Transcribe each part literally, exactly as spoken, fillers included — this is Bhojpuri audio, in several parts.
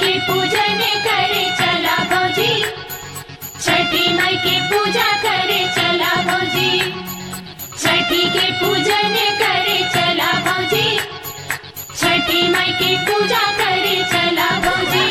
के पूजन करे चला भौजी, छठी माई के पूजा करे चला भौजी, छठी के पूजन करे चला भौजी, छठी माई के पूजा करे चला भौजी।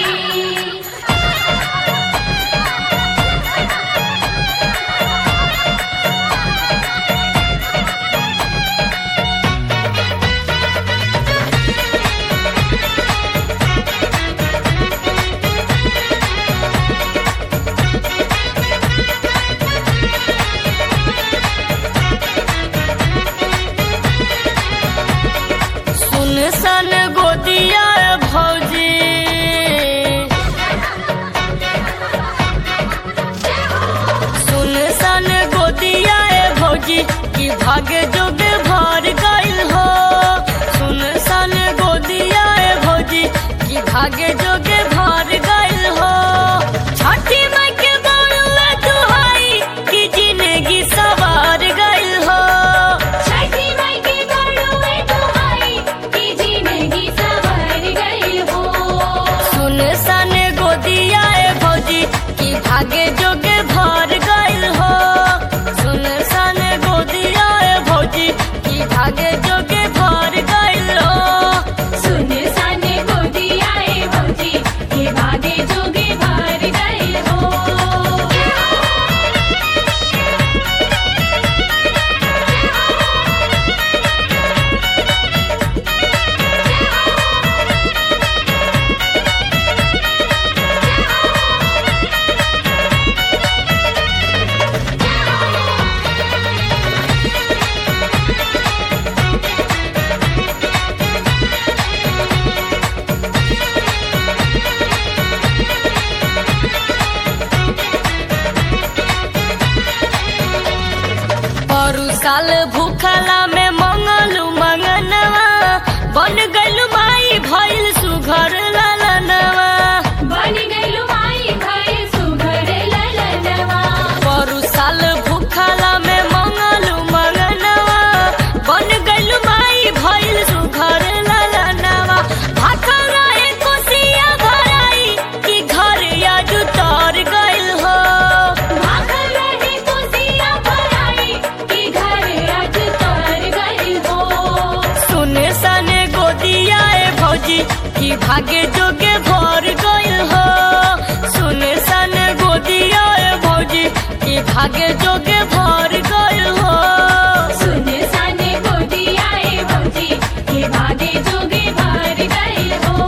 सन गोदिया भौजी, सुन सन गोदिया भौजी की भाग्य जोग भर गइल हो। सुन सन गोदिया भौजी की भाग्य जोग भर गइल हो। छठी माई के बड़ुआ दुहाई की जिंदगी सवार गइल हो। छठी माई के बड़ुआ दुहाई की जिंदगी सवार गई हो। सुन सन गोदिया भौजी की भाग्य जोग भर गइल हो। सुन सन गोदिया भौजी की भाग्य जोग भर गइल हो। सुन सन गोदिया भौजी के भागे जोगे भर गई हो। परू साल भूखला में मंगलू मंगनवा, बन गइलू माई भइल सुघर ललनवा। बन गइलू माई भइल सुघर ललनवा। परू साल भूखला में मंगलू मंगनवा, बन गइलू माई भइल सुघर ललनवा। भाखल रहे कोसिया भराई की घर आज उतर गइल हो। भाखल रहे कोसिया भराई की घर आज तर गई हो। सुन सन गोदिया भौजी की भाग्य जोगे भर गइल हो। सुन सन गोदिया भौजी की भाग्य जोगे भर गइल हो। सुन सन गोदिया भौजी के भागे जोगे भर गई हो।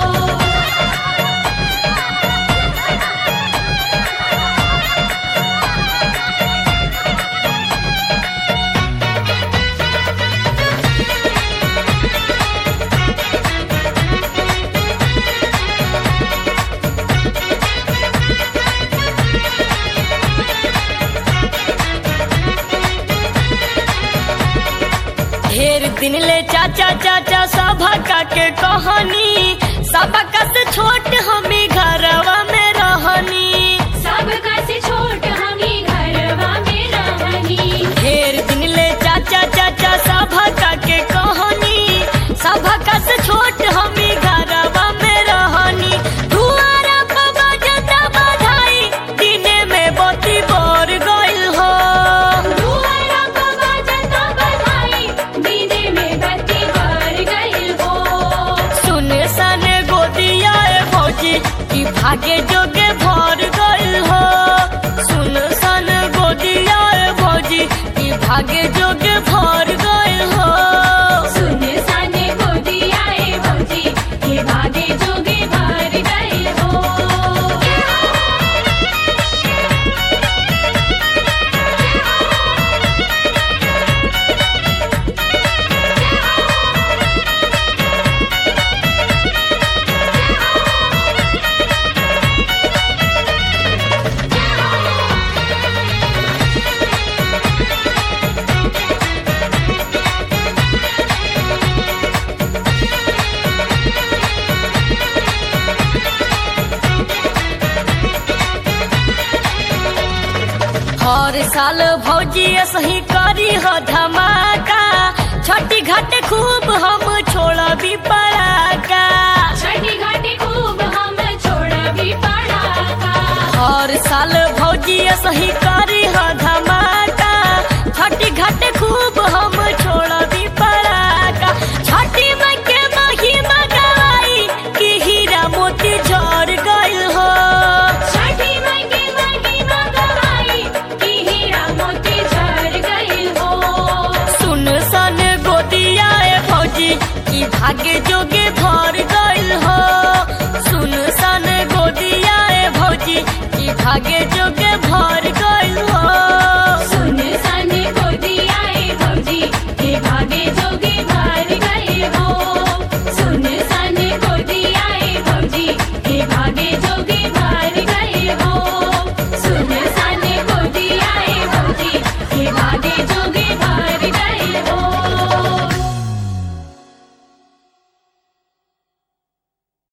ढेर दिन ले चाचा चाचा सभा के कहानी, सबका से छोट हमी घरवा में रहनी। सबका से छोट हमी घरवा में रहनी। ढेर दिन ले चाचा चाचा सभा के कहानी, सबका से छोट हमी घरवा में रहनी। दुआरा पर बजता बधाई, दिने में बत्ती बर गइल हो। दुआरा पर बजता बधाई, दिने में बत्ती बर गई हो। सुन सन गोदिया भौजी की भाग्य जोगे भर गइल हो। सुन सन गोदिया भौजी की भाग्य जोगे भर गइल हो। सुन सन गोदिया भौजी के भागे जोगे भर गई हो। हर साल भौजी सही करी हो धमाका, छठी घाट खूब हम छोड़बी पड़ाका। छठी घाटी खूब हम असही करी ह धमाका छठी घाट खूब हम छोड़बी पड़ाका छठी माई के महिमा गवाई कि हीरा मोती झड़ गइल हो छठी माई के महिमा गवाई कि हीरा मोती झड़ गइल हो सुन सन गोदिया ए भौजी कि भाग्य जोगे भर गइल हो सुन सन गोदिया ए भौजी कि भाग्य जोगे भर